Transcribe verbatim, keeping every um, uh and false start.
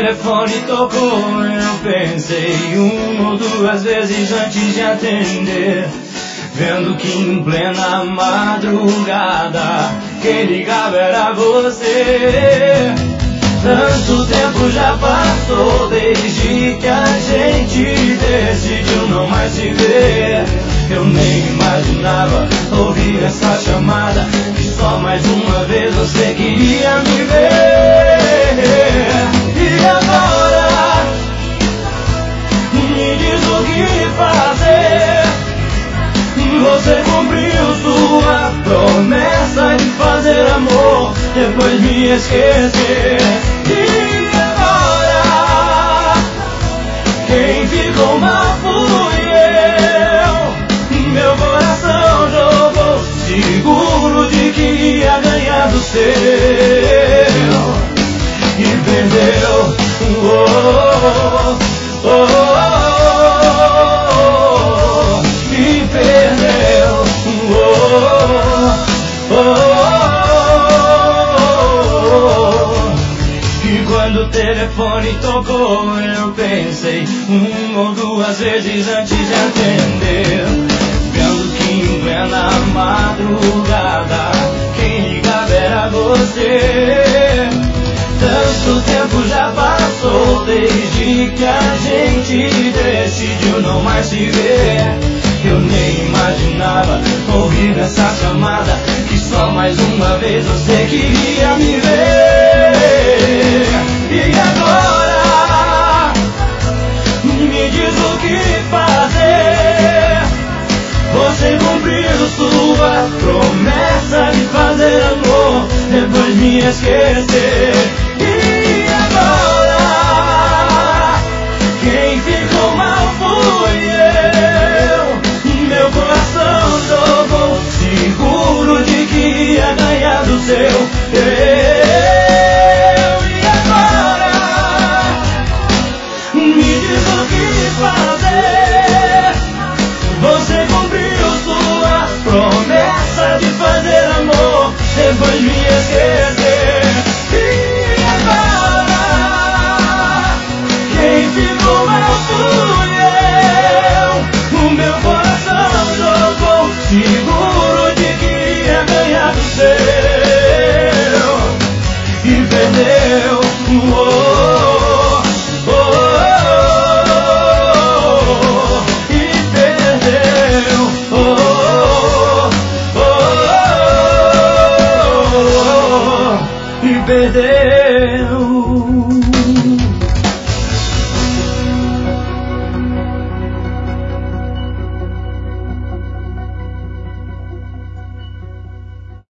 telefone tocou, eu pensei uma ou duas vezes antes de atender, vendo que em plena madrugada quem ligava era você. Tanto tempo já passou desde que a gente decidiu não mais se ver. Eu nem imaginava ouvir essa chamada, que só mais uma vez você queria me ver. E agora, me diz o que fazer. Você cumpriu sua promessa de fazer amor, depois me esquecer. E agora, quem ficou mal fui eu. Meu coração jogou, seguro de que ia ganhar do seu, e perdeu. Oh, oh, oh, oh, oh, e perdeu. Oh, oh, oh, oh. E quando o telefone tocou, eu pensei uma ou duas vezes antes de atender, vendo que em plena madrugada quem ligava era você. Tanto tempo já passou desde que a gente decidiu não mais se ver. Eu nem imaginava ouvir essa chamada, que só mais uma vez você queria me ver. E agora, me diz o que fazer. Você cumpriu sua promessa de fazer amor, depois me esquecer. E agora, quem ficou mal fui eu. Meu coração jogou, seguro de que ia ganhar do seu. Eu, e agora, me diz o que fazer. Você cumpriu sua promessa de fazer amor, depois me esquecer. E agora, quem ficou mal fui eu. O meu coração jogou, seguro de que ia ganhar do seu, e perdeu. Oh, oh, oh, oh, e perdeu. Oh, oh, oh, oh, e perdeu.